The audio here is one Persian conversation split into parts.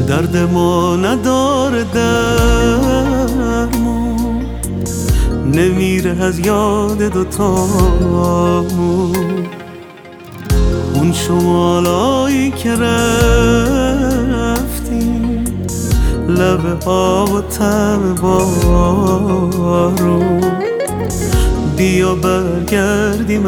درد ما نداره درمون، نمیره از یاد دوتامون. اون شمالایی که رفتیم، لبه ها و طعم بارون، بیا برگردیم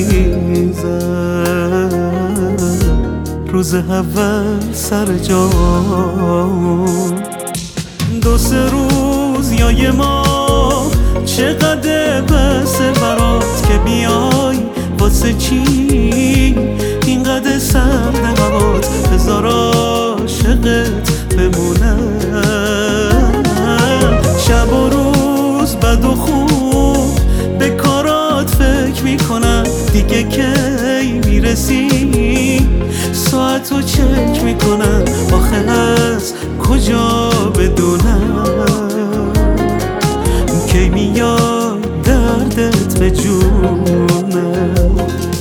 عزیزم روز اول سر جامون. 2-3 روز یا یه ماه چقدر بسه برات که بیای، واسه چی اینقدر سرد هوات، بذار عاشقت بمونم. شب و روز بد و خوب به کارات فکر میکنم، دیگه کی میرسی ساعتو چک میکنم، آخه از کجا بدونم کی میاد دردت به جونم.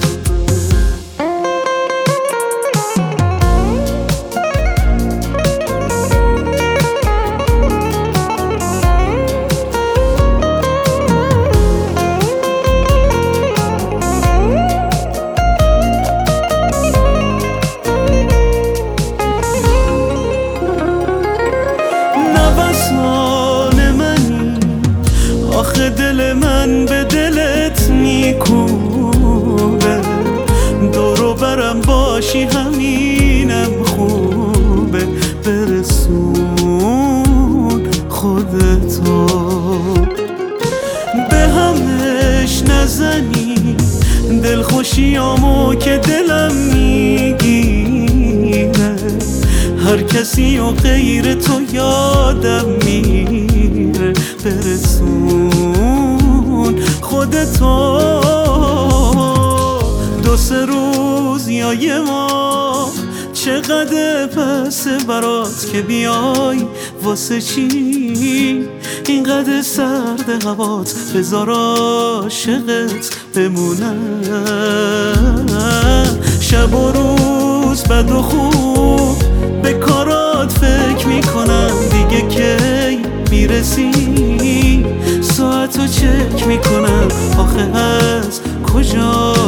آخه دل من به دلت میکوبه، دورو برم باشی همینم خوبه. برسون خودتو به همش نزنی، دلخوشیامو که دلم میگیره، هر کسی و غیر تو یادم میره. برسون خودتو 2-3 روز یا یه ماه چقدر پسه برات که بیای، واسه چی اینقدر سرد هوات، بذار عاشقت بمونم. شب و روز بد و خوب به کارات فکر میکنم، دیگه کی میرسی ساعتو چک میکنم، آخه از کجا